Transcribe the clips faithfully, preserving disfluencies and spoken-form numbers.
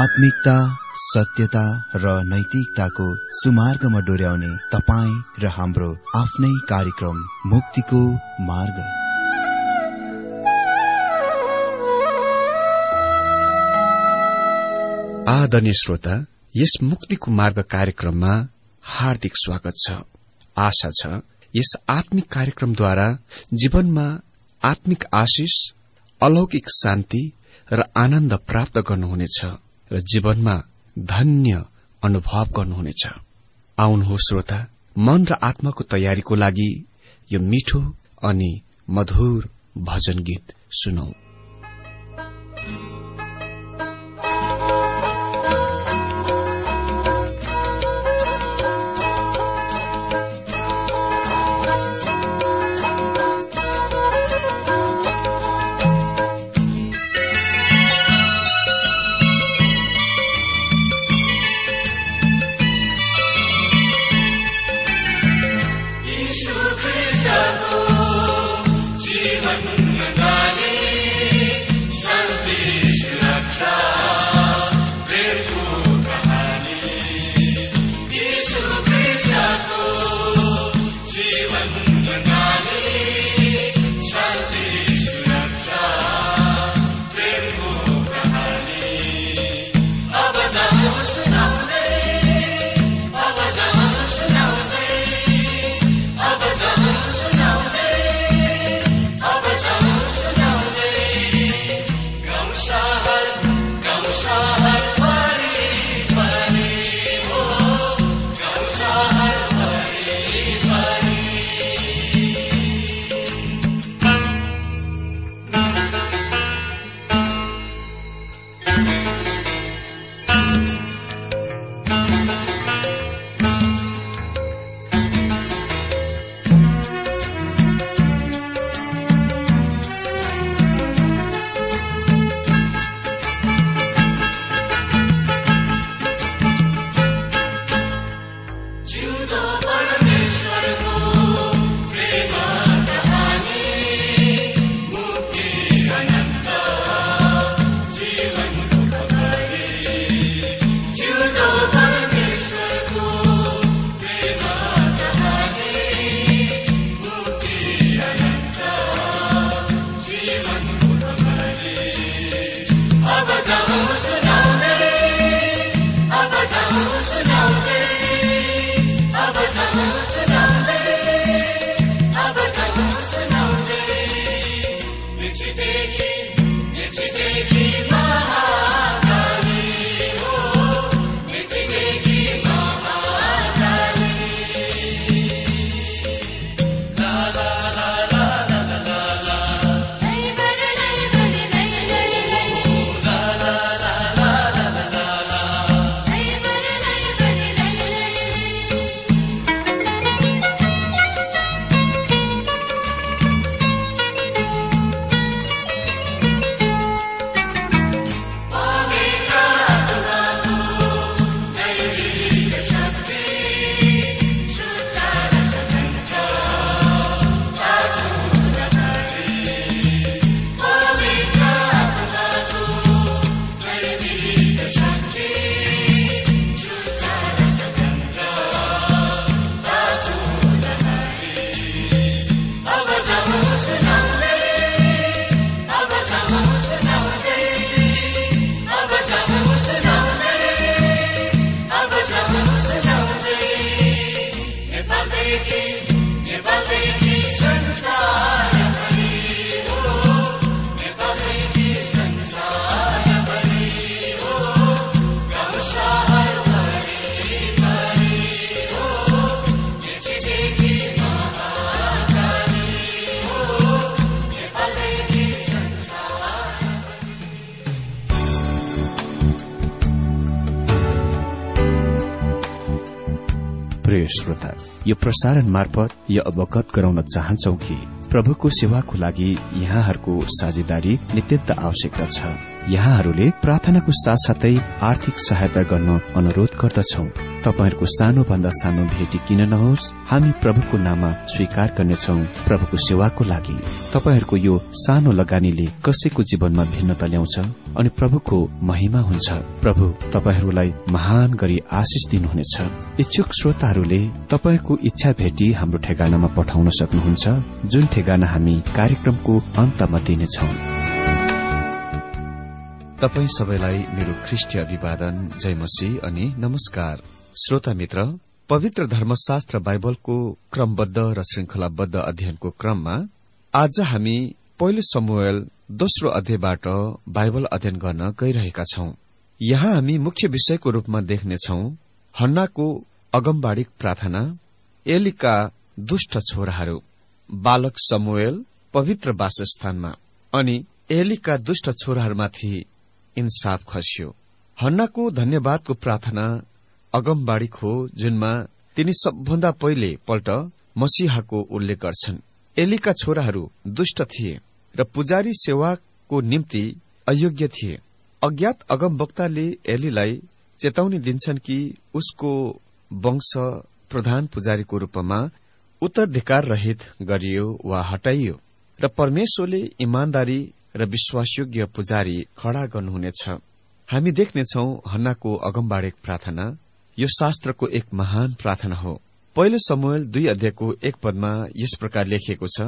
आत्मिकता, सत्यता र नैतिकताको सुमार्गमा डोर्याउने तपाईँ र हाम्रो आफ्नै कार्यक्रम मुक्तिको मार्ग। आदरणीय श्रोता, यस मुक्तिको मार्ग कार्यक्रममा हार्दिक स्वागत छ। आशा छ यस आत्मिक कार्यक्रमद्वारा जीवनमा आत्मिक आशिष, अलौकिक शान्ति र आनन्द प्राप्त गर्नुहुनेछ र जीवनमा धन्य अनुभव गर्नुहुनेछ। आउनुहोस् श्रोता, मन र आत्माको तयारीको लागि यो मिठो अनि मधुर भजन गीत सुनौ। प्रिय श्रोता, यो प्रसारण मार्फत यो अवगत गराउन चाहन्छौ कि प्रभुको सेवाको लागि यहाँहरूको साझेदारी नित्यन्त आवश्यकता छ। यहाँहरूले प्रार्थनाको साथसाथै आर्थिक सहायता गर्न अनुरोध गर्दछौ। तपाईहरूको सानो भन्दा सानो भेटी किन नहोस्, हामी प्रभुको नाममा स्वीकार गर्नेछौ प्रभुको सेवाको लागि। तपाईहरूको यो सानो लगानीले कसैको जीवनमा भिन्नता ल्याउँछ अनि प्रभुको महिमा हुन्छ। प्रभु तपाईहरूलाई महान गरी आशिष दिनुहुनेछ। इच्छुक श्रोताहरूले तपाईहरूको इच्छा भेटी हाम्रो ठेगानामा पठाउन सक्नुहुन्छ, जुन ठेगाना हामी कार्यक्रमको अन्तमा दिनेछौ। तपाई सबैलाई मेरो ख्रिस्टीय अभिवादन, जय मसीह अनि नमस्कार। श्रोता मित्र, पवित्र धर्मशास्त्र बाइबलको क्रमबद्ध र श्रृंखलाबद्ध अध्ययनको क्रममा आज हामी पहिलो शमूएल दोस्रो अध्यायबाट बाइबल अध्ययन गर्न गइरहेका छौं। यहाँ हामी मुख्य विषयको रूपमा देख्नेछौ हन्नाको अगमबाडी प्रार्थना, एलीका दुष्ट छोराहरू, बालक शमूएल पवित्र वासस्थानमा अनि एलीका दुष्ट छोराहरूमाथि इन्साफ खस्यो। हन्नाको धन्यवादको प्रार्थना अगमबाडी हो, जुनमा तिनी सबभन्दा पहिले पल्ट मसीहाको उल्लेख गर्छन्। एलीका छोराहरू दुष्ट थिए र पुजारी सेवाको निम्ति अयोग्य थिए। अज्ञात अगमवक्ताले एलीलाई चेतावनी दिन्छन् कि उसको वंश प्रधान पुजारीको रूपमा उत्तराधिकार रहित गरियो वा हटाइयो र परमेश्वरले इमानदारी र विश्वासयोग्य पुजारी खड़ा गर्नुहुनेछ। हामी देख्नेछौ हन्नाको अगमबाडी प्रार्थना यो शास्त्रको एक महान प्रार्थना हो। पहिलो शमूएल दुई अध्यायको एक पदमा यस प्रकार लेखिएको छ,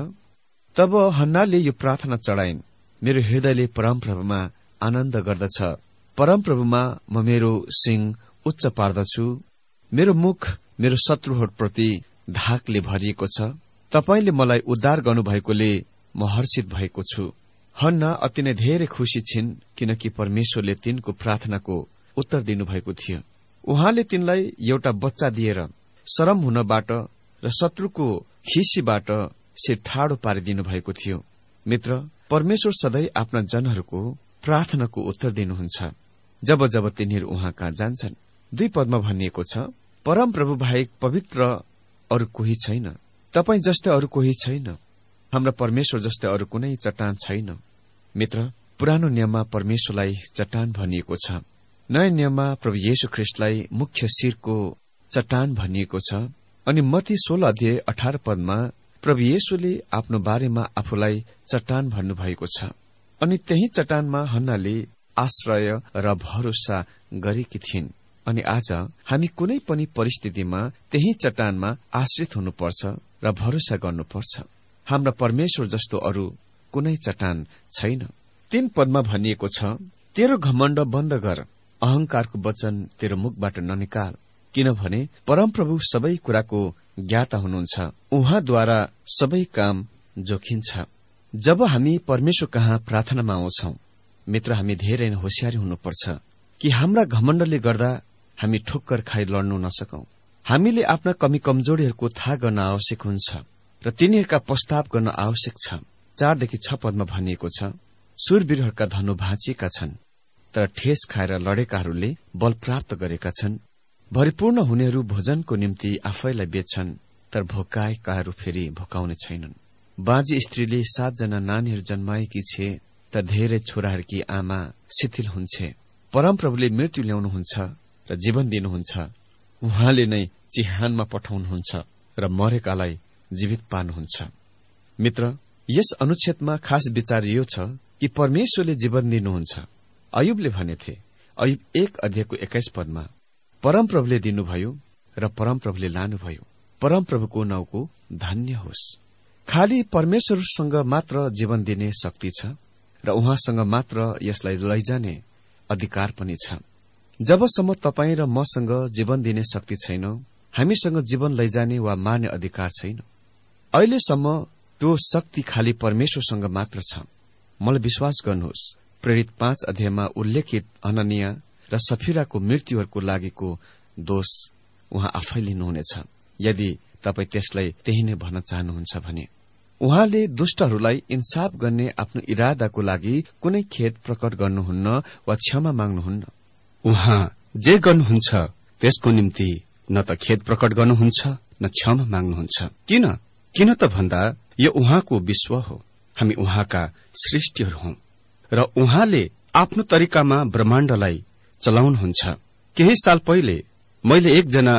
तब हन्नाले यो प्रार्थना चढाइन्, मेरो हृदयले परमप्रभुमा आनन्द गर्दछ, परमप्रभुमा म मेरो सिंह उच्च पार्दछु, मेरो मुख मेरो शत्रुहरूप्रति धाकले भरिएको छ, तपाईले मलाई उद्धार गर्नुभएकोले म हर्षित भएको छु। हन्ना अति नै धेरै खुशी छिन्, किनकि परमेश्वरले तिनको प्रार्थनाको उत्तर दिनुभएको थियो। उहाँले तिनलाई एउटा बच्चा दिएर शरम हुनबाट र शत्रुको खिसीबाट सिर ठाडो पारिदिनु भएको थियो। मित्र, परमेश्वर सधैँ आफ्ना जनहरूको प्रार्थनाको उत्तर दिनुहुन्छ जब जब तिनीहरू उहाँ कहाँ जान्छन्। दुई पदमा भनिएको छ, परमप्रभु बाहेक पवित्र अरू कोही छैन, तपाई जस्तै अरू कोही छैन, हाम्रा परमेश्वर जस्तै अरू कुनै चट्टान छैन। मित्र, पुरानो नियममा परमेश्वरलाई चट्टान भनिएको छ, नयाँ नियममा प्रभु येशू ख्रिस्टलाई मुख्य शिरको चट्टान भनिएको छ। अनि मत्ती सोह्र अध्याय अठार पदमा प्रभु येशूले आफ्नो बारेमा आफूलाई चट्टान भन्नुभएको छ। अनि त्यही चट्टानमा हन्नाले आश्रय र भरोसा गरेकी थिइन्। अनि आज हामी कुनै पनि परिस्थितिमा त्यही चट्टानमा आश्रित हुनुपर्छ र भरोसा गर्नुपर्छ। हाम्रा परमेश्वर जस्तो अरू कुनै चट्टान छैन। तीन पदमा भनिएको छ, तेरो घमण्ड बन्द गर, अहंकारको वचन तेरो मुखबाट ननिकाल, किनभने परमप्रभु सबै कुराको ज्ञाता हुनुहुन्छ, उहाँद्वारा सबै काम जोखिन्छ। जब हामी परमेश्वर कहाँ प्रार्थनामा आउँछौ, मित्र, हामी धेरै नै होशियारी हुनुपर्छ कि हाम्रा घमण्डले गर्दा हामी ठोक्कर खाइ लड्नु नसकौं। हामीले आफ्ना कमी कमजोरीहरूको थाहा गर्न आवश्यक हुन्छ र तिनीहरूका प्रस्ताव गर्न आवश्यक छ। चारदेखि छ पदमा भनिएको छ, शूरवीरहरूका धनु भाँचिएका छन्, तर ठेस खाएर लडेकाहरूले बल प्राप्त गरेका छन्। भरिपूर्ण हुनेहरू भोजनको निम्ति आफैलाई बेच्छन्, तर भोकाएकाहरू फेरि भोकाउने छैनन्। बाँझी स्त्रीले सातजना नानीहरू जन्माएकी छे, तर धेरै छोराहरूकी आमा शिथिल हुन्छे। परमप्रभुले मृत्यु ल्याउनुहुन्छ र जीवन दिनुहुन्छ, उहाँले नै चिहानमा पठाउनुहुन्छ र मरेकालाई जीवित पार्नुहुन्छ। मित्र, यस अनुच्छेदमा खास विचार यो छ कि परमेश्वरले जीवन दिनुहुन्छ। अयुबले भनेथे, अयुब एक अध्यायको एक्काइस पदमा, परमप्रभुले दिनुभयो र परमप्रभुले लानुभयो, परमप्रभुको नाउँको धन्य होस्। खाली परमेश्वरसँग मात्र जीवन दिने शक्ति छ र उहाँसँग मात्र यसलाई लैजाने अधिकार पनि छ। जबसम्म तपाईँ र मसँग जीवन दिने शक्ति छैन, हामीसँग जीवन लैजाने वा मार्ने अधिकार छैन। अहिलेसम्म त्यो शक्ति खाली परमेश्वरसँग मात्र छ। मलाई विश्वास गर्नुहोस्, प्रेरित पाँच अध्यायमा उल्लेखित अननिया र सफीराको मृत्युहरूको लागेको दोष उहाँ आफै लिनुहुनेछ, यदि तपाई त्यसलाई त्यही नै भन्न चाहनुहुन्छ भने। उहाँले दुष्टहरूलाई इन्साफ गर्ने आफ्नो इरादाको लागि कुनै खेद प्रकट गर्नुहुन्न वा क्षमा माग्नुहुन्न। उहाँ जे गर्नुहुन्छ त्यसको निम्ति न त खेद प्रकट गर्नुहुन्छ न क्षमा माग्नुहुन्छ। किन किन त भन्दा यो उहाँको विश्व हो, हामी उहाँका सृष्टिहरू हौं र उहाँले आफ्नो तरिकामा ब्रह्माण्डलाई चलाउनुहुन्छ। केही साल पहिले मैले एकजना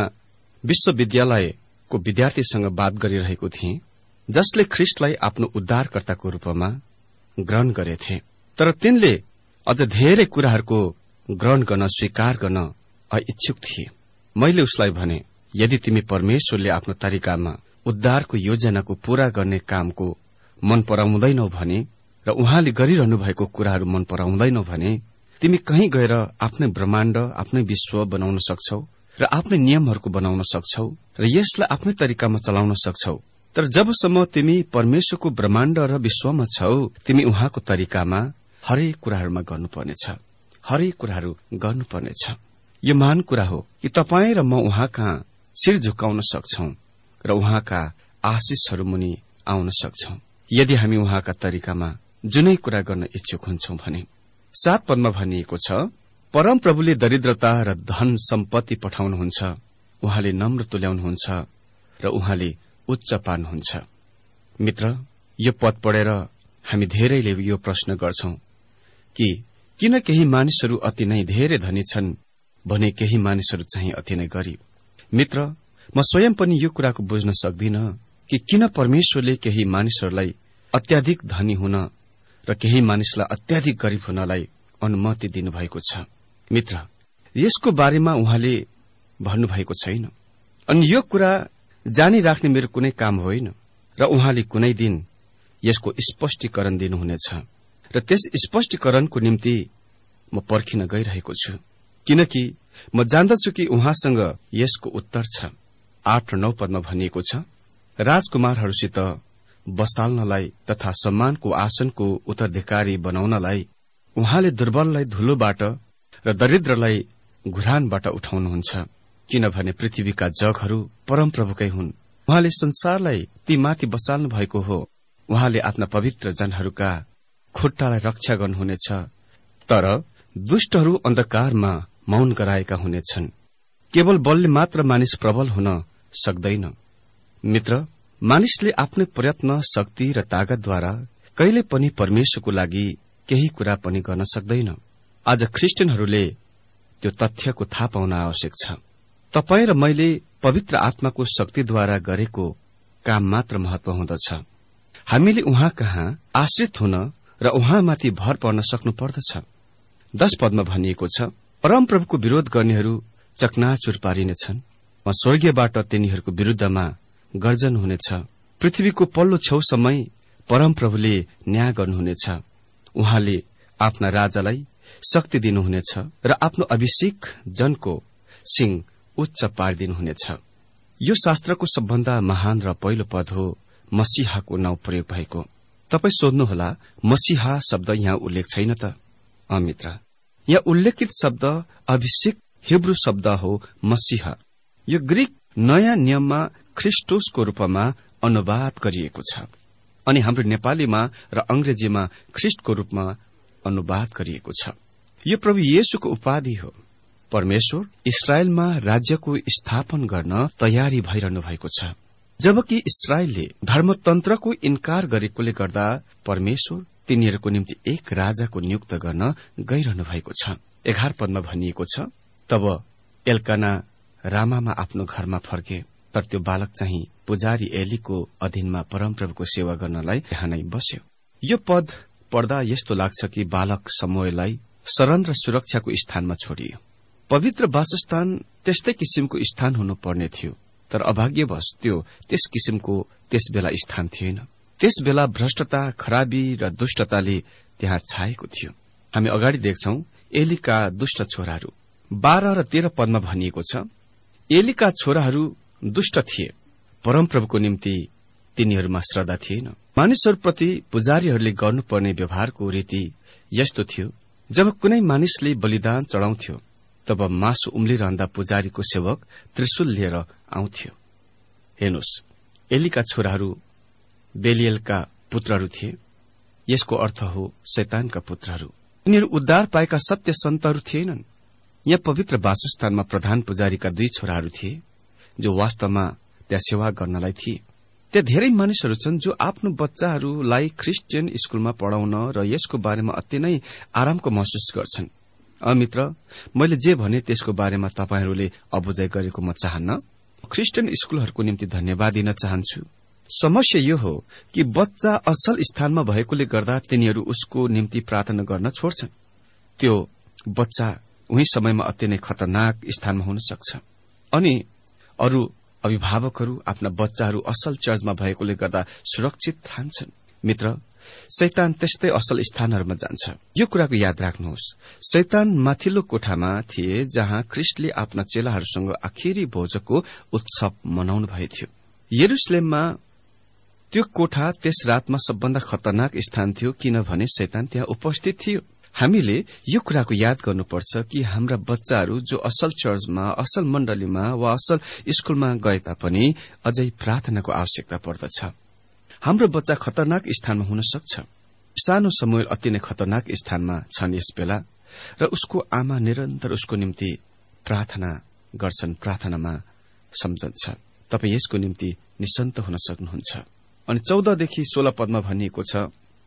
विश्वविद्यालयको विद्यार्थीसँग बात गरिरहेको थिएँ, जसले ख्रिस्टलाई आफ्नो उद्धारकर्ताको रूपमा ग्रहण गरेथे। तर तिनले अझ धेरै कुराहरूको ग्रहण गर्न स्वीकार गर्न अइच्छुक थिए। मैले उसलाई भने, यदि तिमी परमेश्वरले आफ्नो तरिकामा उद्धारको योजनाको पूरा गर्ने कामको मन पराउँदैनौ भने र उहाँले गरिरहनु भएको कुराहरू मन पराउँदैनौ भने तिमी कहीँ गएर आफ्नै ब्रह्माण्ड, आफ्नै विश्व बनाउन सक्छौ र आफ्नै नियमहरूको बनाउन सक्छौ र यसलाई आफ्नै तरिकामा चलाउन सक्छौ। तर जबसम्म तिमी परमेश्वरको ब्रह्माण्ड र विश्वमा छौ, तिमी उहाँको तरिकामा हरेक कुराहरूमा गर्नुपर्नेछ, हरेक कुराहरू गर्नुपर्नेछ। यो महान कुरा हो कि तपाईँ र म उहाँ कहाँ शिर झुकाउन सक्छौ र उहाँका आशिषहरू मुनि आउन सक्छौ, यदि हामी उहाँका तरिकामा जुनै कुरा गर्न इच्छुक हुन्छौं भने। सात पदमा भनिएको छ, परम प्रभुले दरिद्रता र धन सम्पत्ति पठाउनुहुन्छ, उहाँले नम्र तुल्याउनुहुन्छ र उहाँले उच्च पार्नुहुन्छ। मित्र, यो पद पढेर हामी धेरैले यो प्रश्न गर्छौं कि किन केही मानिसहरू अति नै धेरै धनी छन् भने केही मानिसहरू चाहिँ अति नै गरीब। मित्र, म स्वयं पनि यो कुराको बुझ्न सक्दिन कि किन परमेश्वरले केही मानिसहरूलाई अत्याधिक धनी हुन र केही मानिसलाई अत्याधिक गरीब हुनलाई अनुमति दिनुभएको छ। मित्र, यसको बारेमा उहाँले भन्नुभएको छैन, अनि यो कुरा जानिराख्ने मेरो कुनै काम होइन र उहाँले कुनै दिन यसको स्पष्टीकरण दिनुहुनेछ र त्यस स्पष्टीकरणको निम्ति म पर्खिन गइरहेको छु, किनकि म जान्दछु कि उहाँसँग यसको उत्तर छ। आठ र नौ पदमा भनिएको छ, राजकुमारहरूसित बसाल्नलाई तथा सम्मानको आसनको उत्तराधिकारी बनाउनलाई उहाँले दुर्बललाई धुलोबाट र दरिद्रलाई घुरानबाट उठाउनुहुन्छ, किनभने पृथ्वीका जगहरू परमप्रभुकै हुन्। उहाँले संसारलाई ती माथि बसाल्नु भएको हो। उहाँले आफ्ना पवित्र जनहरूका खुट्टालाई रक्षा गर्नुहुनेछ, तर दुष्टहरू अन्धकारमा मौन गराएका हुनेछन्। केवल बलले मात्र मानिस प्रबल हुन सक्दैन। मित्र, मानिसले आफ्नै प्रयत्न, शक्ति र तागतद्वारा कहिले पनि परमेश्वरको लागि केही कुरा पनि गर्न सक्दैन। आज ख्रिस्टियनहरूले त्यो तथ्यको थाहा पाउन आवश्यक छ। तपाईँ र मैले पवित्र आत्माको शक्तिद्वारा गरेको काम मात्र महत्व हुँदछ। हामीले उहाँ कहाँ आश्रित हुन र उहाँमाथि भर पर्न सक्नु पर्दछ। दश पदमा भनिएको छ, परमप्रभुको विरोध गर्नेहरू चकनाचुर पारिनेछन्, म स्वर्गीयबाट तिनीहरूको विरूद्धमा गर्जन हुनेछ। पृथ्वीको पल्लो छेउसम्मै परमप्रभुले न्याय गर्नुहुनेछ। उहाँले आफ्ना राजालाई शक्ति दिनुहुनेछ र आफ्नो अभिषेक जनको सिंह उच्च पारिदिनुहुनेछ। यो शास्त्रको सबभन्दा महान र पहिलो पद हो मसीहाको नाउँ प्रयोग भएको। तपाईँ सोध्नुहोला, मसीहा शब्द यहाँ उल्लेख छैन त? अमित्र, यहाँ उल्लेखित शब्द अभिषेक हिब्रू शब्द हो मसीहा। यो ग्रीक नयाँ नियममा ख्रिस्टोसको रूपमा अनुवाद गरिएको छ अनि हाम्रो नेपालीमा र अंग्रेजीमा ख्रिस्टको रूपमा अनुवाद गरिएको छ। यो प्रभु येशूको उपाधि हो। परमेश्वर इस्राएलमा राज्यको स्थापन गर्न तयारी भइरहनु भएको छ। जबकि इस्राएलले धर्मतन्त्रको इन्कार गरेकोले गर्दा परमेश्वर तिनीहरूको निम्ति एक राजाको नियुक्त गर्न गइरहनु भएको छ। एघार पदमा भनिएको छ, तब एल्काना रामामा आफ्नो घरमा फर्के, तर त्यो बालक चाहिँ पुजारी एलीको अधीनमा परमप्रभुको सेवा गर्नलाई त्यहाँ नै बस्यो। यो पद पढ्दा यस्तो लाग्छ कि बालक समूएललाई शरण र सुरक्षाको स्थानमा छोडियो। पवित्र वासस्थान त्यस्तै किसिमको स्थान हुनुपर्ने थियो, तर अभाग्यवश त्यो त्यस किसिमको त्यस बेला स्थान थिएन। त्यस बेला भ्रष्टता, खराबी र दुष्टताले त्यहाँ छाएको थियो। हामी अगाडि देख्छौं एलीका दुष्ट छोराहरू। बाह्र र तेह्र पदमा भनिएको छ, एलीका छोराहरू दुष्ट थिए, परमप्रभुको निम्ति तिनीहरूमा श्रद्धा थिएन। मानिसहरूप्रति पुजारीहरूले गर्नुपर्ने व्यवहारको रीति यस्तो थियो, जब कुनै मानिसले बलिदान चढ़ाउँथ्यो तब मासु उम्लिरहँदा पुजारीको सेवक त्रिशूल लिएर आउँथ्यो। हेर्नुहोस्, एलीका छोराहरू बेलियलका पुत्रहरू थिए। यसको अर्थ हो शैतानका पुत्रहरू। यिनीहरू उद्धार पाएका सत्य सन्तहरू थिएनन्। यहाँ पवित्र वासस्थानमा प्रधान पुजारीका दुई छोराहरू थिए जो वास्तवमा त्यहाँ सेवा गर्नलाई थिए। त्यहाँ धेरै मानिसहरू छन् जो आफ्नो बच्चाहरूलाई ख्रिस्टियन स्कूलमा पढ़ाउन र यसको बारेमा अति नै आरामको महसुस गर्छन्। अमित्र, मैले जे भने त्यसको बारेमा तपाईहरूले अबुझाइ गरेको म चाहन्न। क्रिस्चियन स्कूलहरूको निम्ति धन्यवाद दिन चाहन्छु। समस्या यो हो कि बच्चा असल स्थानमा भएकोले गर्दा तिनीहरू उसको निम्ति प्रार्थना गर्न छोड्छन्। त्यो बच्चा उही समयमा अति नै खतरनाक स्थानमा हुन सक्छ अनि अरू अभिभावकहरू आफ्ना बच्चाहरू असल चर्चमा भएकोले गर्दा सुरक्षित ठान्छन्। मित्र, शैतान त्यस्तै असल स्थानहरूमा जान्छ। यो कुराको याद राख्नुहोस्, शैतान माथिल्लो कोठामा थिए जहाँ ख्रिस्टले आफ्ना चेलाहरूसँग आखिरी भोजको उत्सव मनाउनु भएको थियो। यरुशलेममा त्यो कोठा त्यस रातमा सबभन्दा खतरनाक स्थान थियो, किनभने शैतान त्यहाँ उपस्थित थियो। हामीले यो कुराको याद गर्नुपर्छ कि हाम्रा बच्चाहरू जो असल चर्चमा, असल मण्डलीमा वा असल स्कूलमा गए तापनि अझै प्रार्थनाको आवश्यकता पर्दछ। हाम्रो बच्चा खतरनाक स्थानमा हुन सक्छ। सानो समूएल अति नै खतरनाक स्थानमा छन् यस बेला, र उसको आमा निरन्तर उसको निम्ति प्रार्थना गर्छन्, प्रार्थनामा सम्झन्छ। तपाई यसको निम्ति निसन्त हुन सक्नुहुन्छ। अनि चौधदेखि सोह्र पदमा भनिएको छ,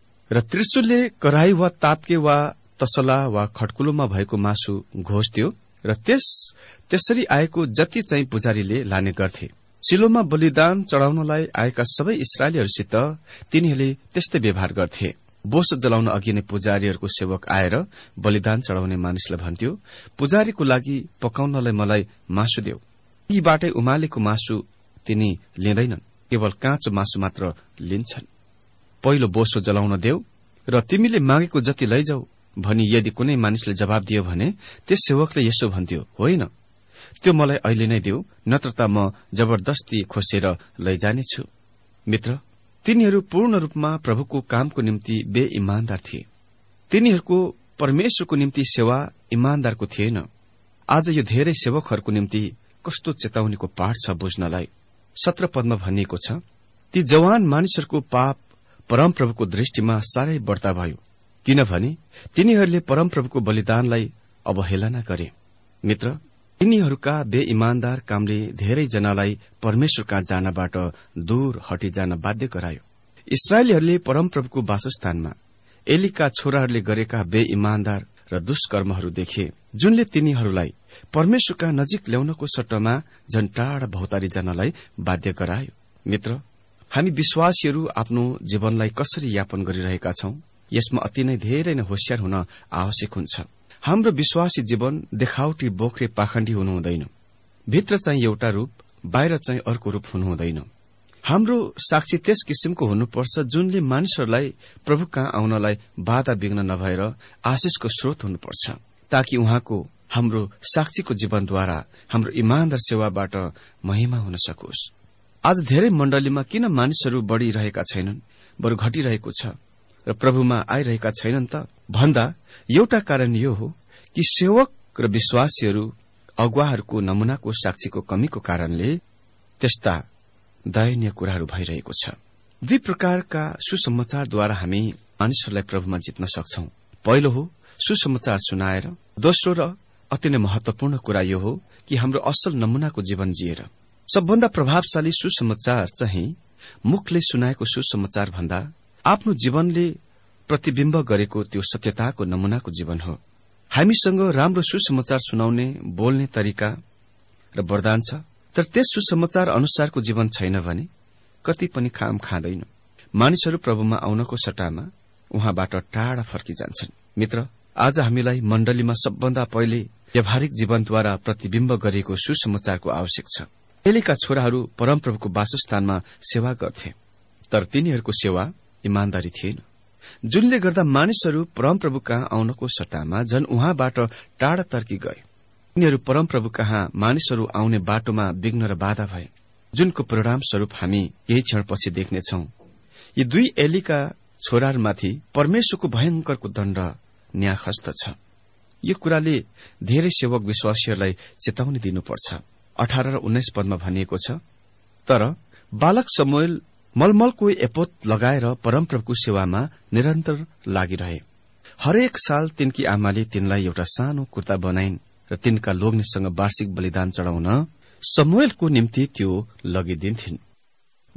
र त्रिशूलले कराई वा ताप्के वा तसला वा खड्कुलोमा भएको मासु घोष्थ्यो, र त्यस त्यसरी आएको जति चाहिँ पुजारीले लाने गर्थे। सिलोमा बलिदान चढ़ाउनलाई आएका सबै इस्राएलीहरूसित तिनीहरूले त्यस्तै व्यवहार गर्थे। बोस जलाउन अघि नै पुजारीहरूको सेवक आएर बलिदान चढ़ाउने मानिसलाई भन्थ्यो, पुजारीको लागि पकाउनलाई मलाई मासु देऊ। यीबाटै उमालेको मासु तिनी लिँदैनन्, केवल काँचो मासु मात्र लिन्छन्। पहिलो बोसो जलाउन देऊ र तिमीले मागेको जति लैजाऊ भनी यदि कुनै मानिसले जवाब दियो भने त्यस सेवकले यसो भन्थ्यो, होइन, त्यो मलाई अहिले नै देऊ, नत्र त म जबरदस्ती खोसेर लैजानेछु। मित्र, तिनीहरू पूर्ण रूपमा प्रभुको कामको निम्ति बेइमानदार थिए। तिनीहरूको परमेश्वरको निम्ति सेवा इमानदारको थिएन। आज यो धेरै सेवकहरूको निम्ति कस्तो चेतावनीको पाठ छ बुझ्नलाई। सत्र पदमा भनिएको छ, ती जवान मानिसहरूको पाप परमप्रभुको दृष्टिमा साह्रै बढ्ता भयो, किनभने तिनीहरूले परमप्रभुको बलिदानलाई अवहेलना गरे। मित्र, तिनीहरूका बेइमानदार कामले धेरै जनालाई परमेश्वरका जानबाट दूर हटिजान बाध्य गरायो। इस्राएलीहरूले परमप्रभुको वासस्थानमा एलीका छोराहरूले गरेका बेइमानदार र दुष्कर्महरू देखे, जुनले तिनीहरूलाई परमेश्वरका नजिक ल्याउनको सट्टामा झन टाढा भौतारी जानलाई बाध्य गरायो। मित्र, हामी विश्वासीहरू आफ्नो जीवनलाई कसरी यापन गरिरहेका छौं, यसमा अति नै धेरै नै होशियार हुन आवश्यक हुन्छ। हाम्रो विश्वासी जीवन देखावटी बोक्रे पाखण्डी हुनु हुँदैन। भित्र चाहिँ एउटा रूप, बाहिर चाहिँ अर्को रूप हुनु हुँदैन। हाम्रो साक्षी त्यस किसिमको हुनुपर्छ जुनले मानिसहरूलाई प्रभु कहाँ आउनलाई बाधा विघ्न नभएर आशिषको स्रोत हुनुपर्छ, ताकि उहाँको हाम्रो साक्षीको जीवनद्वारा हाम्रो इमानदार सेवाबाट महिमा हुन सकोस्। आज धेरै मण्डलीमा किन मानिसहरू बढ़िरहेका छैनन्, बरु घटिरहेको छ र प्रभुमा आइरहेका छैनन् त भन्दा एउटा कारण यो हो कि सेवक र विश्वासीहरू अगुवाहरूको नमूनाको साक्षीको कमीको कारणले त्यस्ता दयनीय कुराहरू भइरहेको छ। दुई प्रकारका सुसमाचारद्वारा हामी मानिसहरूलाई प्रभुमा जित्न सक्छौं। पहिलो हो सुसमाचार सुनाएर, दोस्रो र अति नै महत्वपूर्ण कुरा यो हो कि हाम्रो असल नमूनाको जीवन जिएर। सबभन्दा प्रभावशाली सुसमाचार चाहिँ मुखले सुनाएको सुसमाचार भन्दा आफ्नो जीवनले प्रतिबिम्ब गरेको त्यो सत्यताको नमूनाको जीवन हो। हामीसँग राम्रो सुसमाचार सुनाउने बोल्ने तरिका र वरदान छ, तर त्यस सुसमाचार अनुसारको जीवन छैन भने कति पनि खाम खाँदैन। मानिसहरू प्रभुमा आउनको सट्टामा उहाँबाट टाढा फर्किजान्छन्। मित्र, आज हामीलाई मण्डलीमा सबभन्दा पहिले व्यावहारिक जीवनद्वारा प्रतिबिम्ब गरेको सुसमाचारको आवश्यक छ। एलीका छोराहरू परमप्रभुको वासस्थानमा सेवा गर्थे, तर तिनीहरूको सेवा इमानदारी थिएन, जुनले गर्दा मानिसहरू परमप्रभु कहाँ आउनको सट्टामा झन उहाँबाट टाढा तर्की गए। तिनीहरू परमप्रभु कहाँ मानिसहरू आउने बाटोमा विघ्न र बाधा भए, जुनको परिणाम स्वरूप हामी यही क्षणपछि देख्नेछौं। यी दुई एलीका छोराहरूमाथि परमेश्वरको भयंकरको दण्ड न्यायहस्त छ। यो कुराले धेरै सेवक विश्वासीहरूलाई चेतावनी दिनुपर्छ। अठार र उन्नाइस पदमा भनिएको छ, तर बालक समूएल मलमलको एपोत लगाएर परमप्रभुको सेवामा निरन्तर लागिरहे। हरेक साल तिनकी आमाले तिनलाई एउटा सानो कुर्ता बनाइन् र तिनका लोग्नेसँग वार्षिक बलिदान चढ़ाउन समूएलको निम्ति त्यो लगिदिन्थिन्।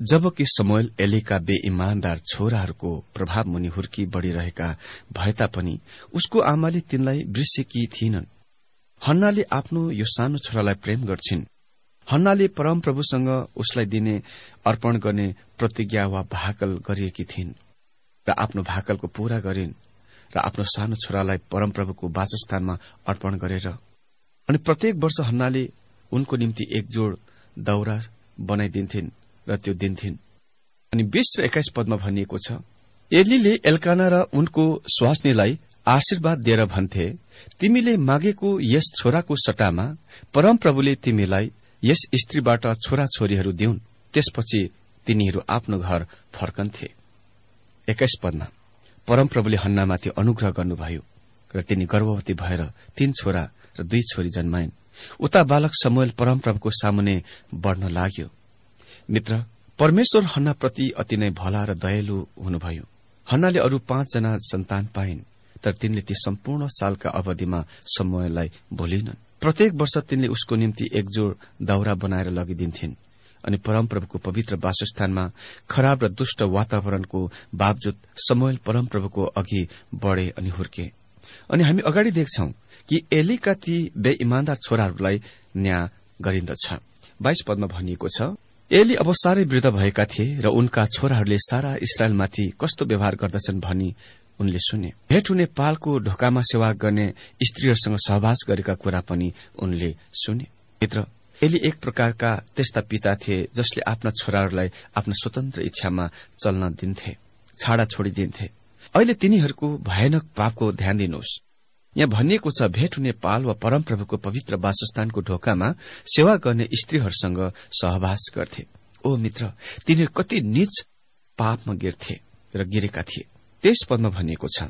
जबकि समूएल एलीका बेईमानदार छोराहरूको प्रभाव मुनि हुर्की बढ़िरहेका भए तापनि उसको आमाले तिनलाई बिर्सेकी थिइनन्। हन्नाले आफ्नो यो सानो छोरालाई प्रेम गर्छिन्। हन्नाले परमप्रभुसँग उसलाई दिने अर्पण गर्ने प्रतिज्ञा वा भाकल गरिएकी थिइन् र आफ्नो भाकलको पूरा गरिन् र आफ्नो सानो छोरालाई परमप्रभुको वासस्थानमा अर्पण गरेर अनि प्रत्येक वर्ष हन्नाले उनको निम्ति एक जोड दाउरा बनाइदिन्थिन् र त्यो दिन्थिन्। अनि बीस र एक्काइस पदमा भनिएको छ, एलीले एल्काना र उनको स्वास्नीलाई आशीर्वाद दिएर भन्थे, तिमीले मागेको यस छोराको सट्टामा परमप्रभुले तिमीलाई यस स्त्रीबाट छोराछोरीहरू दिउन्। त्यसपछि तिनीहरू आफ्नो घर फर्कन्थे। एक्काइस पदमा परमप्रभुले हन्नामाथि अनुग्रह गर्नुभयो र तिनी गर्भवती भएर तीन छोरा र दुई छोरी जन्माइन्। उता बालक समूएल परमप्रभुको सामुने बढ्न लाग्यो। मित्र, परमेश्वर हन्नाप्रति अति नै भला र दयालु हुनुभयो। हन्नाले अरू पाँचजना सन्तान पाइन्, तर तिनले ती सम्पूर्ण सालका अवधिमा समूएललाई भुलिनन्। प्रत्येक वर्ष तिनले उसको निम्ति एक जोड दाउरा बनाएर लगिदिन्थिन्। अनि परमप्रभुको पवित्र वासस्थानमा खराब र दुष्ट वातावरणको बावजुद समूएल परमप्रभुको अघि बढ़े अनि हुर्के। अनि हामी अगाडि देख्छौं कि एलीका ती बेईमानदार छोराहरूलाई न्याय गरिन्दछ। बाइस पदमा भनिएको छ, एली अब साह्रै वृद्ध भएका थिए र उनका छोराहरूले सारा इस्राएलमाथि कस्तो व्यवहार गर्दछन् भनी उनले सुने। भेट हुने पालको ढोकामा सेवा गर्ने स्त्रीहरूसँग सहवास गरेका कुरा पनि उनले सुने। मित्र, एली एक प्रकारका त्यस्ता पिता थिए जसले आफ्ना छोराहरूलाई आफ्नो स्वतन्त्र इच्छामा चल्न दिन्थे, छाडा छोडिदिन्थे। अहिले तिनीहरूको भयानक पापको ध्यान दिनुहोस्। यहाँ भनिएको छ, भेट हुने पाल वा परमप्रभुको पवित्र वासस्थानको ढोकामा सेवा गर्ने स्त्रीहरूसँग सहवास गर्थे। ओ मित्र, तिनीहरू कति नीच पापमा गिर्थे र गिरेका थिए। तेइस पदमा भनिएको छ,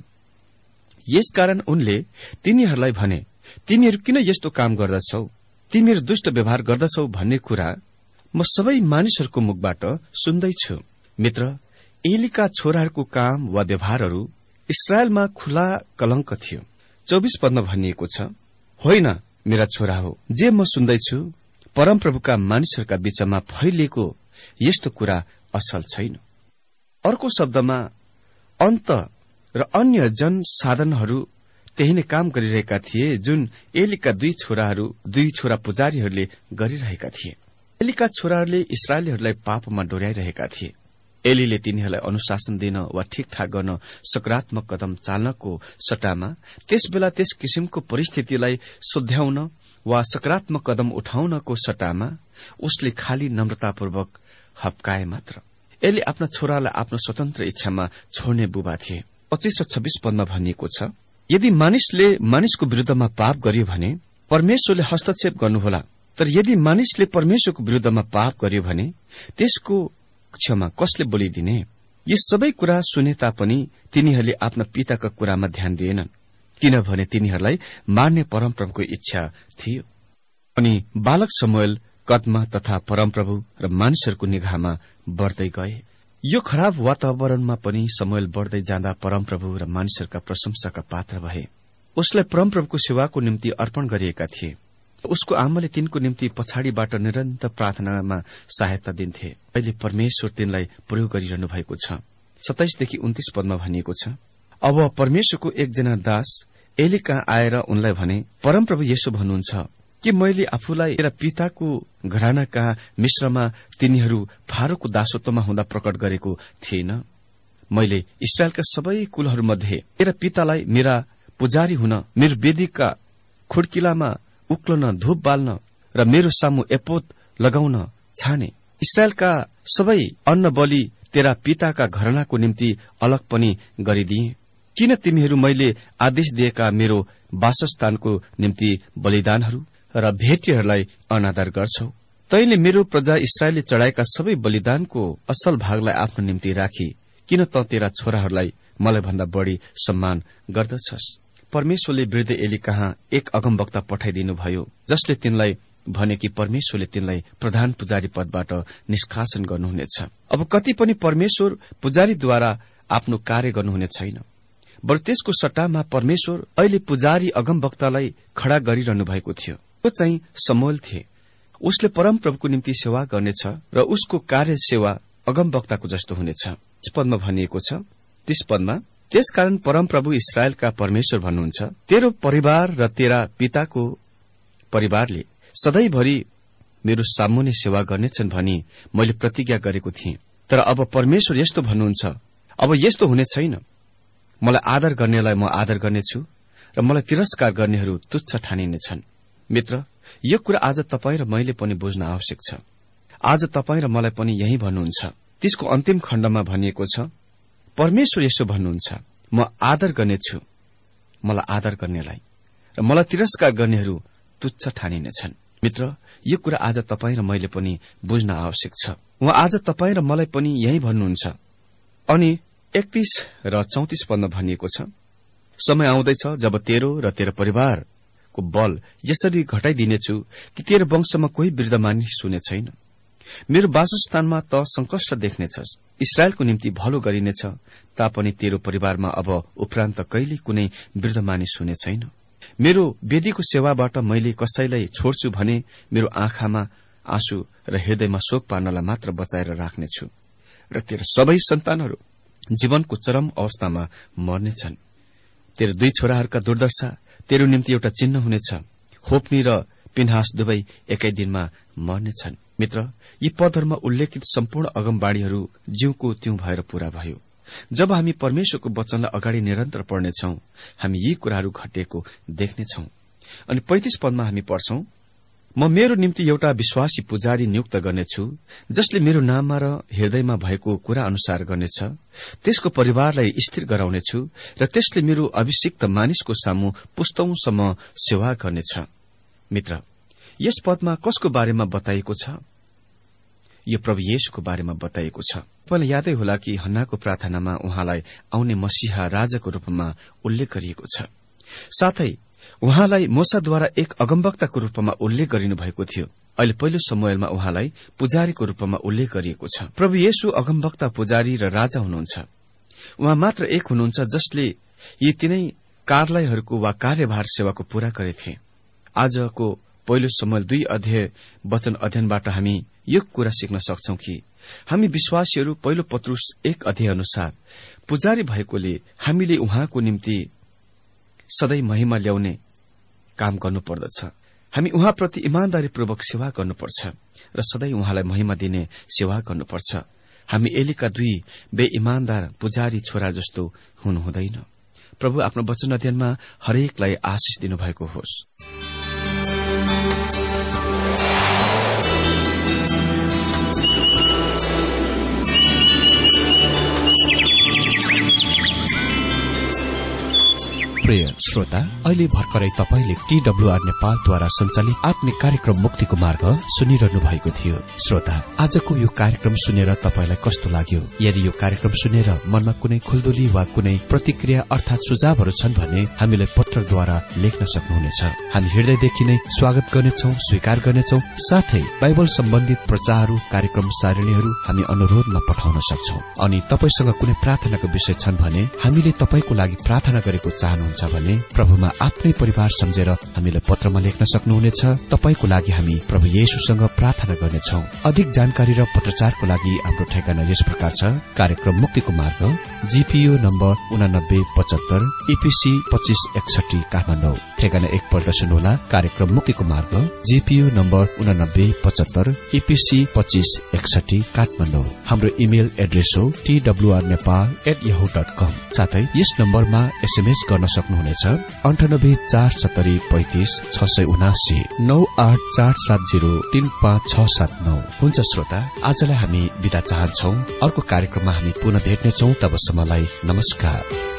यसकारण उनले तिनीहरूलाई भने, तिमीहरू किन यस्तो काम गर्दछौ? तिमीहरू दुष्ट व्यवहार गर्दछौ भन्ने कुरा म सबै मानिसहरूको मुखबाट सुन्दैछु। मित्र, एलीका छोराहरूको काम वा व्यवहारहरू इस्राएलमा खुला कलंक थियो। चौबिस पदमा भनिएको छ, होइन मेरा छोरा हो, जे म सुन्दैछु परमप्रभुका मानिसहरूका बीचमा फैलिएको यस्तो कुरा असल छैन। अर्को शब्दमा अन्त र अन्य जनसाधनहरू त्यही नै काम गरिरहेका थिए जुन एलीका दुई छोराहरू दुई छोरा पुजारीहरूले गरिरहेका थिए। एलीका छोराहरूले इस्राएलीहरूलाई पापमा डोर्याइरहेका थिए। एलीले तिनीहरूलाई अनुशासन दिन वा ठिकठाक गर्न सकारात्मक कदम चाल्नको सट्टामा त्यसबेला त्यस किसिमको परिस्थितिलाई सुध्याउन वा सकारात्मक कदम उठाउनको सट्टामा उसले खाली नम्रतापूर्वक हप्काए मात्र। एली आफ्ना छोरालाई आफ्नो स्वतन्त्र इच्छामा छोड्ने बुबा थिए। पच्चीस र छब्बीस पदमा भनिएको छ, यदि मानिसले मानिसको विरूद्धमा पाप गर्यो भने परमेश्वरले हस्तक्षेप गर्नुहोला, तर यदि मानिसले परमेश्वरको विरूद्धमा पाप गर्यो भने त्यसको क्षमा कसले बोलिदिने? यी सबै कुरा सुने तापनि तिनीहरूले आफ्ना पिताका कुरामा ध्यान दिएनन्, किनभने तिनीहरूलाई मार्ने परमप्रभुको इच्छा थियो। अनि बालक समूएल कदमा तथा परमप्रभु र मानिसहरूको निगाहमा बढ्दै गए। यो खराब वातावरणमा पनि समूएल बढ्दै जाँदा परमप्रभु र मानिसहरूका प्रशंसाका पात्र भए। उसलाई परमप्रभुको सेवाको निम्ति अर्पण गरिएका थिए। उसको आमाले तिनको निम्ति पछाडिबाट निरन्तर प्रार्थनामा सहायता दिन्थे। अहिले परमेश्वर तिनलाई प्रयोग गरिरहनु भएको छ। सत्ताइसदेखि उन्तीस पदमा भनिएको छ, अब परमेश्वरको एकजना दास एली कहाँ आएर उनलाई भने, परमप्रभु यसो भन्नुहुन्छ कि मैले आफूलाई तेरा पिताको घरानाका मिश्रमा तिनीहरू फारोको दासत्वमा हुँदा प्रकट गरेको थिएन। मैले इस्राएलका सबै कुलहरूमध्ये तेरा पितालाई मेरा पुजारी हुन, मेरो वेदीका खुड्किलामा उक्लन, धूप बाल्न र मेरो सामु एपोत लगाउन छाने। इस्राएलका सबै अन्न बलि तेरा पिताका घरानाको निम्ति अलग पनि गरिदिए। किन तिमीहरू मैले आदेश दिएका मेरो वासस्थानको निम्ति बलिदानहरू र भेटीहरूलाई अनादर गर्छौ? तैले मेरो प्रजा इस्राएलले चढ़ाएका सबै बलिदानको असल भागलाई आफ्नो निम्ति राखी किन त तेरा छोराहरूलाई मलाई भन्दा बढ़ी सम्मान गर्दछस्? परमेश्वरले वृद्ध एली कहाँ एक अगमवक्ता पठाइदिनुभयो जसले तिनलाई भने कि परमेश्वरले तिनलाई प्रधान पुजारी पदबाट निष्कासन गर्नुहुनेछ। अब कति पनि परमेश्वर पुजारीद्वारा आफ्नो कार्य गर्नुहुने छैन, बरु त्यसको सट्टामा परमेश्वर अहिले पुजारी अगमवक्तालाई खड़ा गरिरहनु भएको थियो। त्यो चाहिँ समूएल थिए। उसले परमप्रभुको निम्ति सेवा गर्नेछ र उसको कार्य सेवा अगमवक्ताको जस्तो हुनेछ। तीस पदमा भनिएको छ, तीस पदमा, त्यसकारण परमप्रभु इस्राएलका परमेश्वर भन्नुहुन्छ, तेरो परिवार र तेरा पिताको परिवारले सधैँभरि मेरो सामुन्ने सेवा गर्नेछन् भनी मैले प्रतिज्ञा गरेको थिएँ। तर अब परमेश्वर यस्तो भन्नुहुन्छ, अब यस्तो हुने छैन। मलाई आदर गर्नेलाई म आदर गर्नेछु र मलाई तिरस्कार गर्नेहरू तुच्छ ठानिनेछन्। मित्र, यो कुरा आज तपाईँ र मैले पनि बुझ्न आवश्यक छ। आज तपाईँ र मलाई पनि यही भन्नुहुन्छ। त्यसको अन्तिम खण्डमा भनिएको छ, परमेश्वर यसो भन्नुहुन्छ, म आदर गर्नेछु मलाई आदर गर्नेलाई र मलाई तिरस्कार गर्नेहरू तुच्छ ठानिनेछन्। मित्र, यो कुरा आज तपाईँ र मैले पनि बुझ्न आवश्यक छ। उहाँ आज तपाईँ र मलाई पनि यही भन्नुहुन्छ। अनि एकतीस र चौतिस पदमा भनिएको छ, समय आउँदैछ जब तेरो र तेरो परिवारको बल यसरी घटाइदिनेछु कि तेरो वंशमा कोही वृद्ध मानिस हुने छैन। मेरो वासस्थानमा त संकष्ट देख्नेछस्, इस्राएलको निम्ति भलो गरिनेछ, तापनि तेरो परिवारमा अब उपरान्त कहिले कुनै वृद्ध मानिस हुने छैन। मेरो वेदीको सेवाबाट मैले कसैलाई छोड्छु भने मेरो आँखामा आँसु र हृदयमा शोक पार्नलाई मात्र बचाएर राख्नेछु र तेरो सबै सन्तानहरू जीवनको चरम अवस्थामा मर्नेछन्। तेरो दुई छोराहरूका दुर्दशा तेरो निम्ति एउटा चिन्ह हुनेछ। होप्नी र पिन्हास दुवै एकै दिनमा मर्नेछन्। मित्र, यी पदहरूमा उल्लेखित सम्पूर्ण अगमबाणीहरू ज्यूको त्यों भएर पूरा भयो। जब हामी परमेश्वरको वचनलाई अगाडि निरन्तर पढ्नेछौं, हामी यी कुराहरू घटेको देख्नेछौं। अनि पैंतीस पदमा हामी पढ्छौं, म मेरो निम्ति एउटा विश्वासी पुजारी नियुक्त गर्नेछु, जसले मेरो नाममा र हृदयमा भएको कुरा अनुसार गर्नेछ। त्यसको परिवारलाई स्थिर गराउनेछु र त्यसले मेरो अभिषिक्त मानिसको सामु पुस्तौंसम्म सेवा गर्नेछ। मित्र, यस पदमा कसको बारेमा बताइएको छ? यो प्रभु येशूको बारेमा बताइएको छ। तपाईँलाई यादै होला कि हन्नाको प्रार्थनामा उहाँलाई आउने मसीहा राजाको रूपमा उल्लेख गरिएको छ। साथै उहाँलाई मूसाद्वारा एक अगमवक्ताको रूपमा उल्लेख गरिनु भएको थियो। अहिले पहिलो समूएलमा उहाँलाई पुजारीको रूपमा उल्लेख गरिएको छ। प्रभु येशू अगमवक्ता, पुजारी र राजा हुनुहुन्छ। उहाँ मात्र एक हुनुहुन्छ जसले यी तीनै कार्यालयहरूको वा कार्यभार सेवाको पूरा गरेथे। आजको पहिलो समूएल दुई अध्याय वचन अध्ययनबाट हामी यो कुरा सिक्न सक्छौं कि हामी विश्वासीहरू पहिलो पत्रुस एक अध्याय अनुसार पुजारी भएकोले हामीले उहाँको निम्ति सधैँ महिमा ल्याउने काम गर्नुपर्दछ। हामी उहाँप्रति इमान्दारीपूर्वक सेवा गर्नुपर्छ र सधैँ उहाँलाई महिमा दिने सेवा गर्नुपर्छ। हामी एलीका दुई बेइमानदार पुजारी छोरा जस्तो हुनुहुँदैन। प्रभु आफ्नो वचन अध्ययनमा हरेकलाई आशिष दिनुभएको होस्। प्रिय श्रोता, अहिले भर्खरै तपाईले टीडब्ल्यूआर नेपालद्वारा संचालित आत्मिक कार्यक्रम मुक्तिको मार्ग सुनिरहनु भएको थियो। श्रोता, आजको यो कार्यक्रम सुनेर तपाईलाई कस्तो लाग्यो? यदि यो कार्यक्रम सुनेर मनमा कुनै खुल्दुली वा कुनै प्रतिक्रिया अर्थात सुझावहरू छन् भने हामीलाई पत्रद्वारा लेख्न सक्नुहुनेछ। हामी हृदयदेखि नै स्वागत गर्नेछौं, स्वीकार गर्नेछौं। साथै बाइबल सम्बन्धित प्रचारहरू, कार्यक्रम सारणीहरू हामी अनुरोधमा पठाउन सक्छौं। अनि तपाईसँग कुनै प्रार्थनाको विषय छन् भने हामीले तपाईको लागि प्रार्थना गरेको चाहनुहुन्छ भने प्रभुमा आफ्नै परिवार सम्झेर हामीलाई पत्रमा लेख्न सक्नुहुनेछ। तपाईको लागि हामी प्रभु येशूसँग प्रार्थना गर्नेछौं। अधिक जानकारी र पत्रचारको लागि हाम्रो ठेगाना यस प्रकार छ। कार्यक्रम मुक्तिको मार्ग, जीपीओ नम्बर उनानब्बे पचहत्तर, ईपीसी पच्चीस एकसठी, काठमाडौँ। ठेगाना एकपल्ट सुन्नुहोला। कार्यक्रम मुक्तिको मार्ग, जीपीओ नम्बर उनानब्बे पचहत्तर, ईपीसी पच्चीस एकसठी, काठमाडौँ। हाम्रो इमेल एड्रेस हो TWR Nepal at Yahoo dot com. साथै यस नम्बरमा एसएमएस गर्न सक्नुहुनेछ अन्ठानब्बे चार सत्तरी पैंतिस छ सय उनासी नौ आठ चार सात जीरो तीन पाँच छ सात नौ। हुन्छ श्रोता, आजलाई हामी बिदा चाहन्छौ। अर्को कार्यक्रममा हामी पुनः भेट्नेछौ। तबसम्मलाई नमस्कार।